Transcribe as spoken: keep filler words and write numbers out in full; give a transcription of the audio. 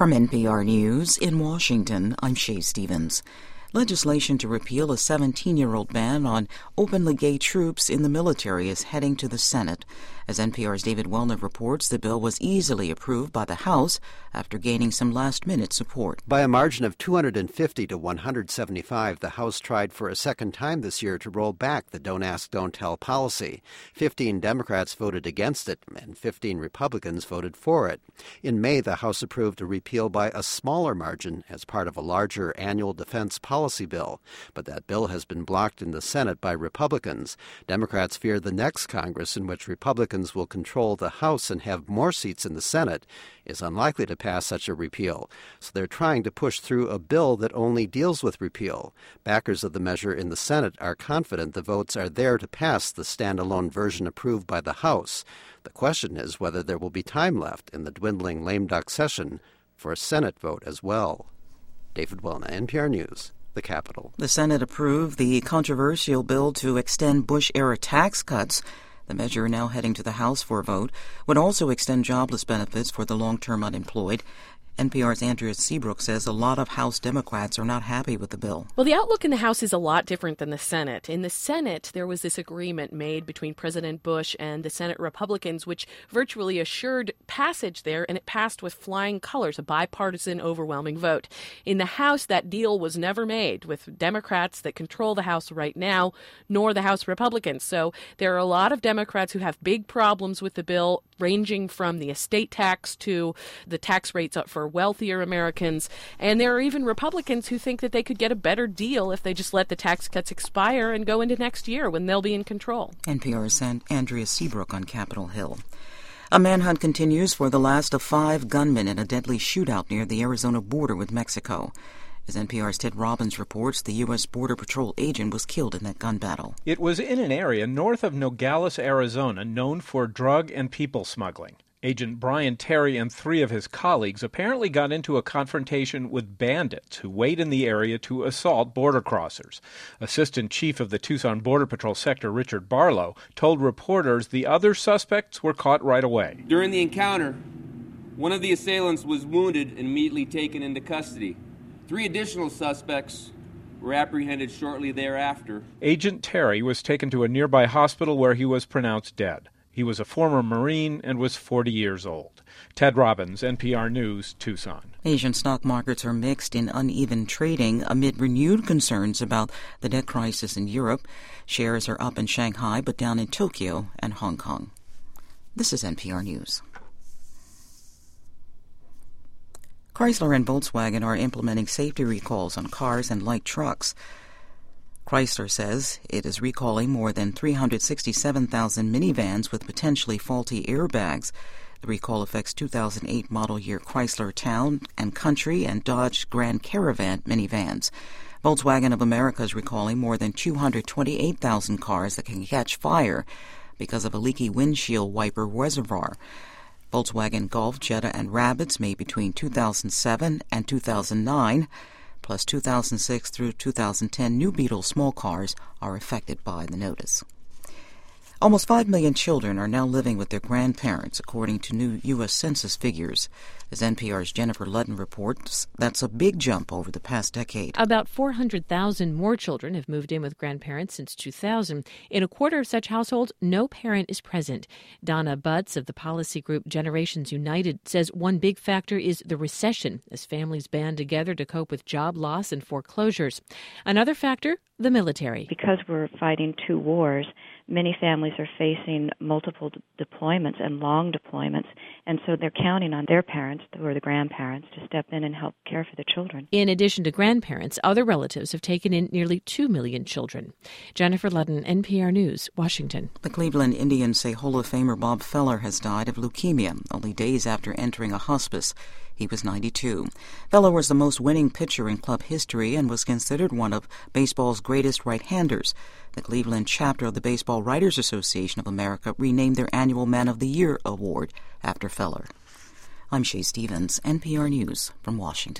From N P R News in Washington, I'm Shay Stevens. Legislation to repeal a seventeen-year-old ban on openly gay troops in the military is heading to the Senate. As N P R's David Wellner reports, the bill was easily approved by the House after gaining some last-minute support. By a margin of two hundred fifty to one hundred seventy-five, the House tried for a second time this year to roll back the Don't Ask, Don't Tell policy. Fifteen Democrats voted against it, and fifteen Republicans voted for it. In May, the House approved a repeal by a smaller margin as part of a larger annual defense policy bill. But that bill has been blocked in the Senate by Republicans. Democrats fear the next Congress, in which Republicans will control the House and have more seats in the Senate, is unlikely to pass such a repeal. So they're trying to push through a bill that only deals with repeal. Backers of the measure in the Senate are confident the votes are there to pass the standalone version approved by the House. The question is whether there will be time left in the dwindling lame duck session for a Senate vote as well. David Wellner, N P R News, the Capitol. The Senate approved the controversial bill to extend Bush-era tax cuts. The measure, now heading to the House for a vote, would also extend jobless benefits for the long-term unemployed. N P R's Andrea Seabrook says a lot of House Democrats are not happy with the bill. Well, the outlook in the House is a lot different than the Senate. In the Senate, there was this agreement made between President Bush and the Senate Republicans, which virtually assured passage there, and it passed with flying colors, a bipartisan, overwhelming vote. In the House, that deal was never made with Democrats that control the House right now, nor the House Republicans. So there are a lot of Democrats who have big problems with the bill, ranging from the estate tax to the tax rates up for wealthier Americans. And there are even Republicans who think that they could get a better deal if they just let the tax cuts expire and go into next year when they'll be in control. N P R's Andrea Seabrook on Capitol Hill. A manhunt continues for the last of five gunmen in a deadly shootout near the Arizona border with Mexico. As N P R's Ted Robbins reports, the U S. Border Patrol agent was killed in that gun battle. It was in an area north of Nogales, Arizona, known for drug and people smuggling. Agent Brian Terry and three of his colleagues apparently got into a confrontation with bandits who wait in the area to assault border crossers. Assistant Chief of the Tucson Border Patrol Sector, Richard Barlow, told reporters the other suspects were caught right away. During the encounter, one of the assailants was wounded and immediately taken into custody. Three additional suspects were apprehended shortly thereafter. Agent Terry was taken to a nearby hospital where he was pronounced dead. He was a former Marine and was forty years old. Ted Robbins, N P R News, Tucson. Asian stock markets are mixed in uneven trading amid renewed concerns about the debt crisis in Europe. Shares are up in Shanghai but down in Tokyo and Hong Kong. This is N P R News. Chrysler and Volkswagen are implementing safety recalls on cars and light trucks. Chrysler says it is recalling more than three hundred sixty-seven thousand minivans with potentially faulty airbags. The recall affects two thousand eight model year Chrysler Town and Country and Dodge Grand Caravan minivans. Volkswagen of America is recalling more than two hundred twenty-eight thousand cars that can catch fire because of a leaky windshield wiper reservoir. Volkswagen Golf, Jetta, and Rabbits made between two thousand seven and two thousand nine. Plus two thousand six through two thousand ten new Beetle small cars are affected by the notice. Almost five million children are now living with their grandparents, according to new U S. Census figures. As N P R's Jennifer Ludden reports, that's a big jump over the past decade. About four hundred thousand more children have moved in with grandparents since two thousand. In a quarter of such households, no parent is present. Donna Butts of the policy group Generations United says one big factor is the recession, as families band together to cope with job loss and foreclosures. Another factor, the military. Because we're fighting two wars, many families are facing multiple d- deployments and long deployments, and so they're counting on their parents, who are the grandparents, to step in and help care for the children. In addition to grandparents, other relatives have taken in nearly two million children. Jennifer Ludden, N P R News, Washington. The Cleveland Indians say Hall of Famer Bob Feller has died of leukemia only days after entering a hospice. He was ninety-two. Feller was the most winning pitcher in club history and was considered one of baseball's greatest right-handers. The Cleveland chapter of the Baseball Writers Association of America renamed their annual Man of the Year award after Feller. I'm Shay Stevens, N P R News from Washington.